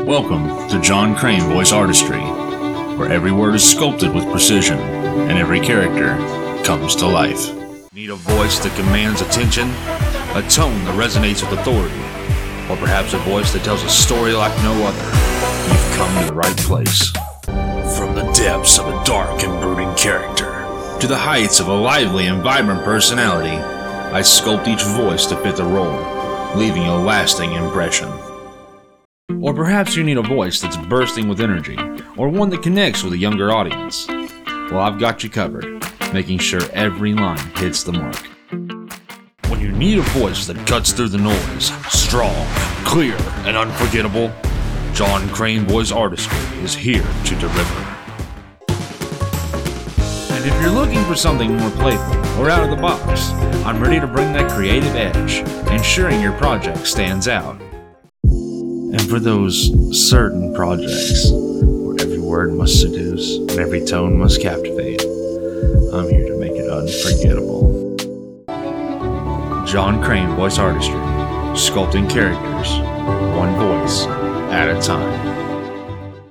Welcome to John Crane Voice Artistry, where every word is sculpted with precision and every character comes to life. Need a voice that commands attention, a tone that resonates with authority, or perhaps a voice that tells a story like no other? You've come to the right place. From the depths of a dark and brooding character to the heights of a lively and vibrant personality, I sculpt each voice to fit the role, leaving a lasting impression. Or perhaps you need a voice that's bursting with energy, or one that connects with a younger audience. Well, I've got you covered, making sure every line hits the mark. When you need a voice that cuts through the noise, strong, clear, and unforgettable, John Crane Voice Artistry is here to deliver. And if you're looking for something more playful or out of the box, I'm ready to bring that creative edge, ensuring your project stands out. And for those certain projects where every word must seduce and every tone must captivate, I'm here to make it unforgettable. John Crane Voice Artistry, sculpting characters, one voice at a time.